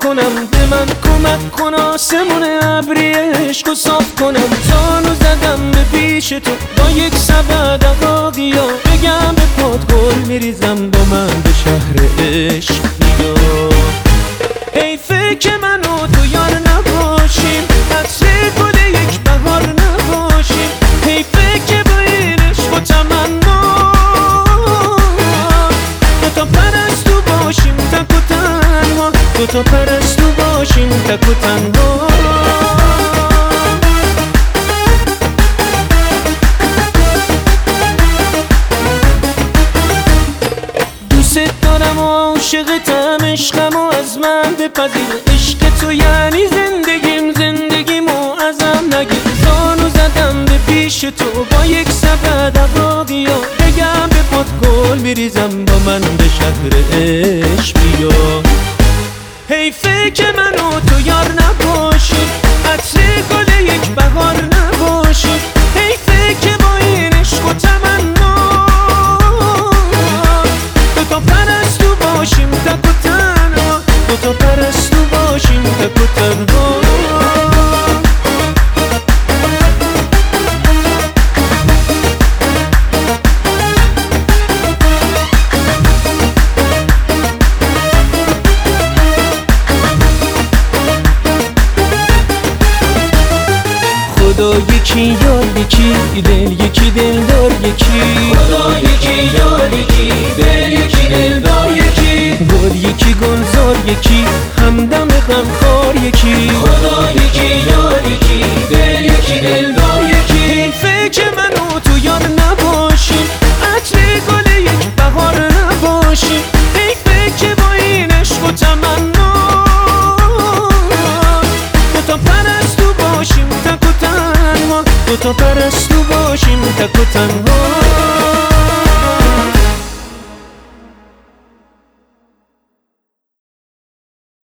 کنم، به من کمک کن آسمون ابری عشق و صاف کنم. زانو زدم به پیش تو با یک سبد عقاقیا، بگم به پات گل میریزم با من به شهر عشق بیا. حیفه که من و تو یار نباشیم، عطر گل یک بهار نباشیم. حیفه که با این عشق و تمنا دوتا پرستو باشیم تک و تنها، دوتا پرستو باشیم تک و تنها. دوست دارم و عاشقتم، عشقم و از من بپذیر. عشق تو یعنی زندگیم و ازم نگیر. زانو زدم به پیش تو با یک سبد عقاقیا، بگم به پات گل میریزم با من به شهر عشق بیا. حیفه که من و تو یار نباشیم، عطر گل یک بهار نباشیم. حیفه که با این عشق و تمنا دوتا پرستو باشیم تک و تنها، دوتا پرستو باشیم تک و تنها. خدا یکی یار یکی دل یکی دلدار یکی، خدا یکی یار یکی دل یکی دلدار یکی. گل یکی گلزار یکی همدم غمخوار یکی، خدا یکی یار یکی دل یکی دلدار یکی. حیفه که من و تو یار نباشیم، عطر گل یک بهار نباشیم. حیفه که با این عشق و تمنا دوتا پرستو باشیم تک و تنها، دوتا پرستو باشیم تک و تنها.